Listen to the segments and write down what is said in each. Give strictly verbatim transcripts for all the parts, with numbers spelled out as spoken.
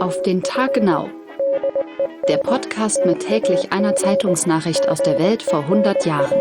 Auf den Tag genau. Der Podcast mit täglich einer Zeitungsnachricht aus der Welt vor hundert Jahren.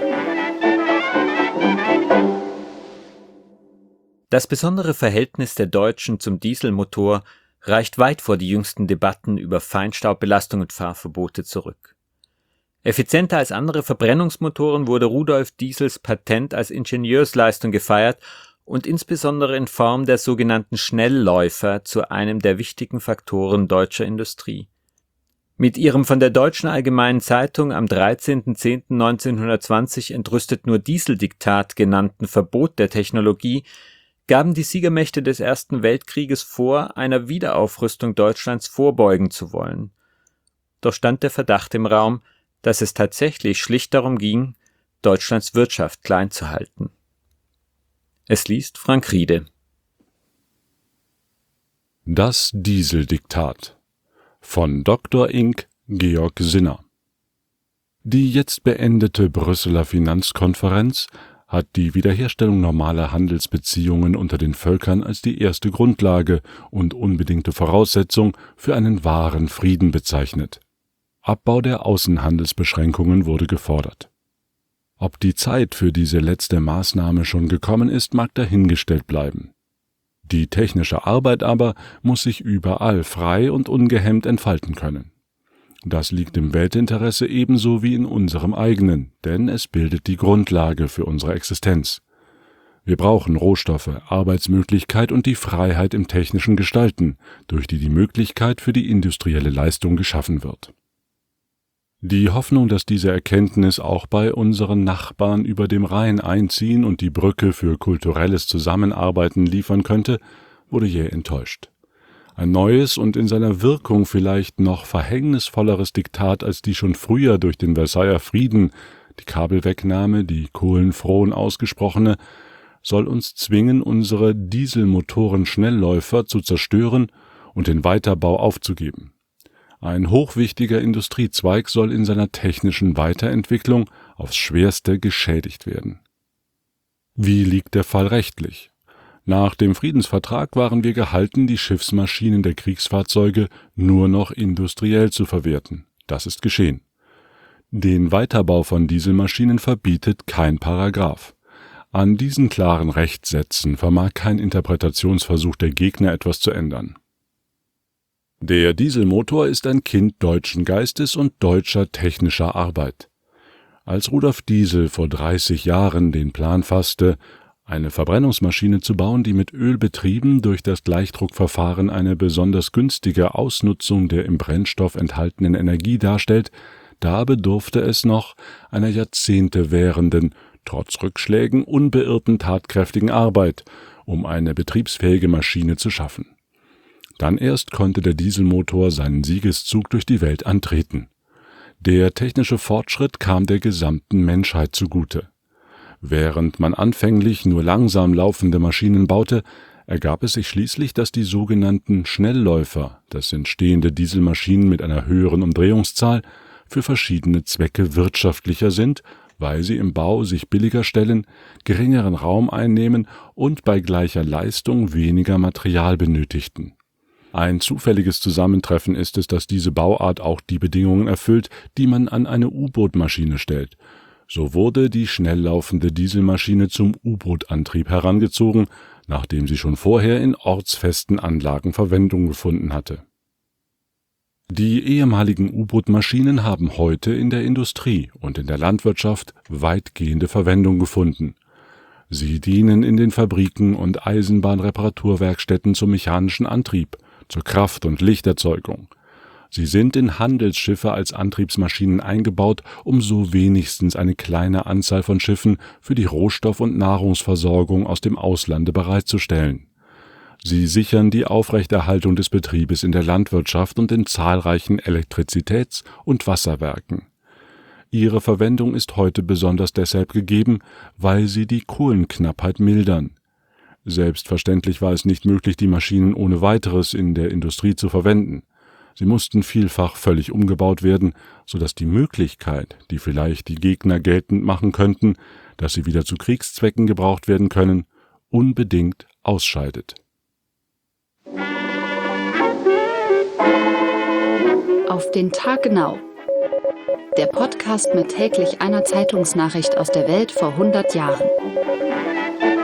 Das besondere Verhältnis der Deutschen zum Dieselmotor reicht weit vor die jüngsten Debatten über Feinstaubbelastung und Fahrverbote zurück. Effizienter als andere Verbrennungsmotoren wurde Rudolf Diesels Patent als Ingenieursleistung gefeiert und insbesondere in Form der sogenannten Schnellläufer zu einem der wichtigen Faktoren deutscher Industrie. Mit ihrem von der Deutschen Allgemeinen Zeitung am dreizehnten zehnten neunzehnhundertzwanzig entrüstet nur Dieseldiktat genannten Verbot der Technologie gaben die Siegermächte des Ersten Weltkrieges vor, einer Wiederaufrüstung Deutschlands vorbeugen zu wollen. Doch stand der Verdacht im Raum, dass es tatsächlich schlicht darum ging, Deutschlands Wirtschaft klein zu halten. Es liest Frank Riede. Das Dieseldiktat von Doktor Ing. Georg Sinner. Die jetzt beendete Brüsseler Finanzkonferenz hat die Wiederherstellung normaler Handelsbeziehungen unter den Völkern als die erste Grundlage und unbedingte Voraussetzung für einen wahren Frieden bezeichnet. Abbau der Außenhandelsbeschränkungen wurde gefordert. Ob die Zeit für diese letzte Maßnahme schon gekommen ist, mag dahingestellt bleiben. Die technische Arbeit aber muss sich überall frei und ungehemmt entfalten können. Das liegt im Weltinteresse ebenso wie in unserem eigenen, denn es bildet die Grundlage für unsere Existenz. Wir brauchen Rohstoffe, Arbeitsmöglichkeit und die Freiheit im technischen Gestalten, durch die die Möglichkeit für die industrielle Leistung geschaffen wird. Die Hoffnung, dass diese Erkenntnis auch bei unseren Nachbarn über dem Rhein einziehen und die Brücke für kulturelles Zusammenarbeiten liefern könnte, wurde jäh enttäuscht. Ein neues und in seiner Wirkung vielleicht noch verhängnisvolleres Diktat als die schon früher durch den Versailler Frieden, die Kabelwegnahme, die Kohlenfron ausgesprochene, soll uns zwingen, unsere Dieselmotoren-Schnellläufer zu zerstören und den Weiterbau aufzugeben. Ein hochwichtiger Industriezweig soll in seiner technischen Weiterentwicklung aufs Schwerste geschädigt werden. Wie liegt der Fall rechtlich? Nach dem Friedensvertrag waren wir gehalten, die Schiffsmaschinen der Kriegsfahrzeuge nur noch industriell zu verwerten. Das ist geschehen. Den Weiterbau von Dieselmaschinen verbietet kein Paragraph. An diesen klaren Rechtssätzen vermag kein Interpretationsversuch der Gegner etwas zu ändern. Der Dieselmotor ist ein Kind deutschen Geistes und deutscher technischer Arbeit. Als Rudolf Diesel vor dreißig Jahren den Plan fasste, eine Verbrennungsmaschine zu bauen, die mit Öl betrieben durch das Gleichdruckverfahren eine besonders günstige Ausnutzung der im Brennstoff enthaltenen Energie darstellt, da bedurfte es noch einer Jahrzehnte währenden, trotz Rückschlägen unbeirrten tatkräftigen Arbeit, um eine betriebsfähige Maschine zu schaffen. Dann erst konnte der Dieselmotor seinen Siegeszug durch die Welt antreten. Der technische Fortschritt kam der gesamten Menschheit zugute. Während man anfänglich nur langsam laufende Maschinen baute, ergab es sich schließlich, dass die sogenannten Schnellläufer, das sind stehende Dieselmaschinen mit einer höheren Umdrehungszahl, für verschiedene Zwecke wirtschaftlicher sind, weil sie im Bau sich billiger stellen, geringeren Raum einnehmen und bei gleicher Leistung weniger Material benötigten. Ein zufälliges Zusammentreffen ist es, dass diese Bauart auch die Bedingungen erfüllt, die man an eine U-Boot-Maschine stellt. So wurde die schnell laufende Dieselmaschine zum U-Boot-Antrieb herangezogen, nachdem sie schon vorher in ortsfesten Anlagen Verwendung gefunden hatte. Die ehemaligen U-Boot-Maschinen haben heute in der Industrie und in der Landwirtschaft weitgehende Verwendung gefunden. Sie dienen in den Fabriken und Eisenbahnreparaturwerkstätten zum mechanischen Antrieb, zur Kraft- und Lichterzeugung. Sie sind in Handelsschiffe als Antriebsmaschinen eingebaut, um so wenigstens eine kleine Anzahl von Schiffen für die Rohstoff- und Nahrungsversorgung aus dem Auslande bereitzustellen. Sie sichern die Aufrechterhaltung des Betriebes in der Landwirtschaft und in zahlreichen Elektrizitäts- und Wasserwerken. Ihre Verwendung ist heute besonders deshalb gegeben, weil sie die Kohlenknappheit mildern. Selbstverständlich war es nicht möglich, die Maschinen ohne weiteres in der Industrie zu verwenden. Sie mussten vielfach völlig umgebaut werden, sodass die Möglichkeit, die vielleicht die Gegner geltend machen könnten, dass sie wieder zu Kriegszwecken gebraucht werden können, unbedingt ausscheidet. Auf den Tag genau. Der Podcast mit täglich einer Zeitungsnachricht aus der Welt vor hundert Jahren.